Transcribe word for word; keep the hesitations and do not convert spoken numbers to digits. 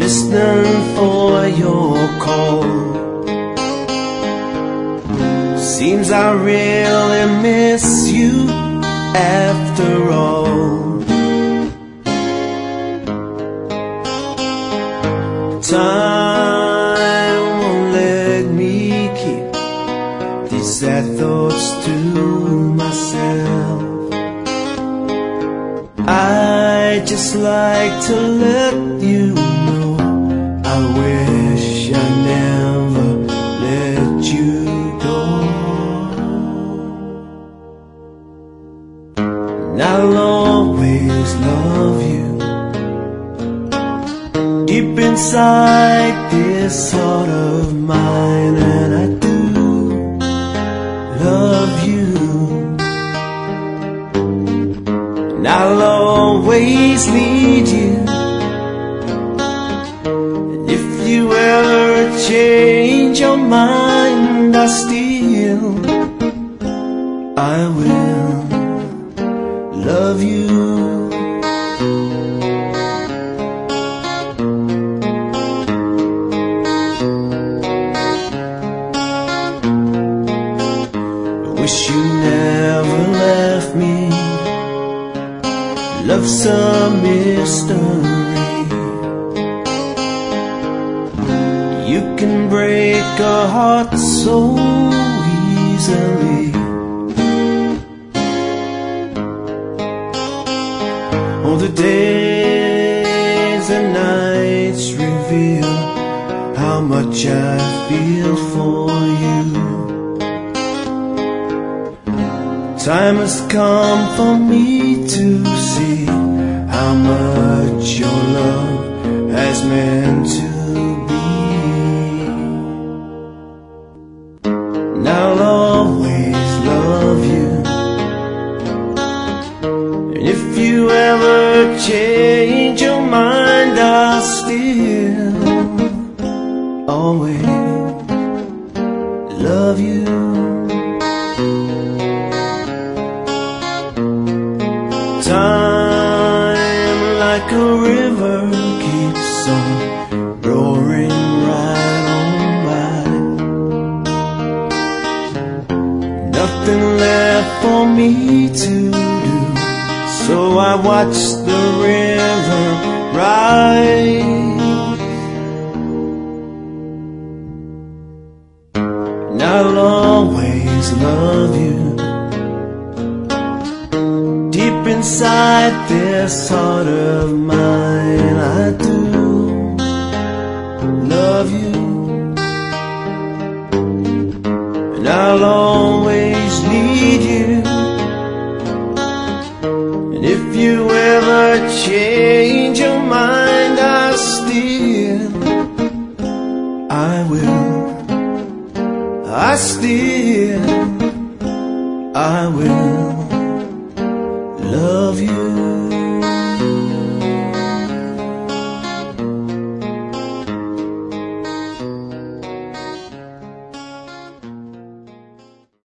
listening for your call. Seems I really miss you after all. Time won't let me keep these sad thoughts to myself. I just like to let you know I wish I never let you go. And I'll always love you deep inside this heart of mine, and I do love you. And I'll always need you. And if you ever change your mind, I still, I will love you. Wish you never left me. Love's a mystery. You can break a heart so easily. All the days and nights reveal how much I feel for you. Time has come for me to see how much your love has meant to be. And I'll always love you. And if you ever change your mind, I'll still always love you. Time, like a river, keeps on roaring right on by. Nothing left for me to do, so I watch the river rise. And I'll always love you. Deep inside this heart of mine, I do love you. And I'll always need you. And if you ever change your mind, I still, I will, I still, I will love you.